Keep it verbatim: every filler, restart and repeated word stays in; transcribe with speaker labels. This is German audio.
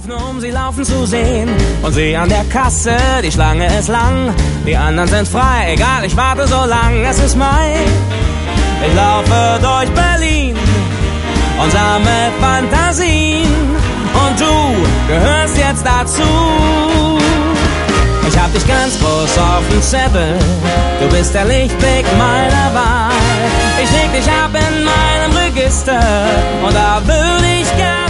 Speaker 1: kaufen, um sie laufen zu sehen. Und sie an der Kasse, die Schlange ist lang. Die anderen sind frei, egal, ich warte so lang. Es ist Mai, ich laufe durch Berlin und sammle Fantasien. Und du gehörst jetzt dazu. Ich hab dich ganz groß auf dem Zettel, du bist der Lichtblick meiner Wahl. Ich leg dich ab in meinem Register und da würde ich gern